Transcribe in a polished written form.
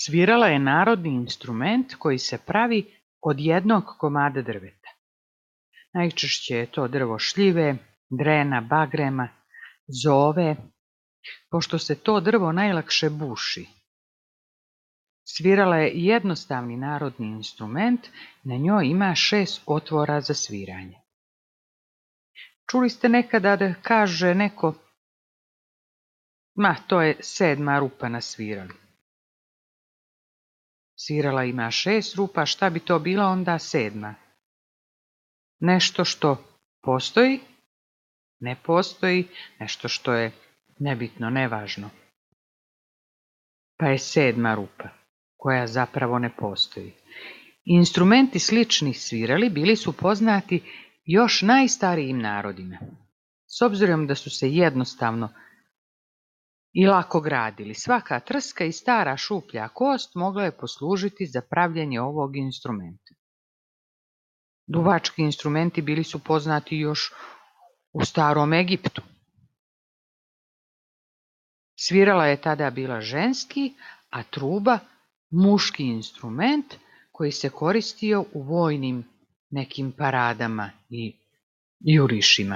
Svirala je narodni instrument koji se pravi od jednog komada drveta. Najčešće je to drvo šljive, drena, bagrema, zove, pošto se to drvo najlakše buši. Svirala je jednostavni narodni instrument, na njoj ima 6 otvora za sviranje. Čuli ste nekada da kaže neko, to je 7. rupa na svirali. Svirala ima 6 rupa, šta bi to bila onda 7? Nešto što postoji, ne postoji, nešto što je nebitno, nevažno. Pa je 7. rupa, koja zapravo ne postoji. Instrumenti sličnih svirali bili su poznati još najstarijim narodima. S obzirom da su se jednostavno i lako gradili, svaka trska i stara šuplja kost mogla je poslužiti za pravljenje ovog instrumenta. Duvački instrumenti bili su poznati još u starom Egiptu. Svirala je tada bila ženski, a truba muški instrument koji se koristio u vojnim nekim paradama i jurišima.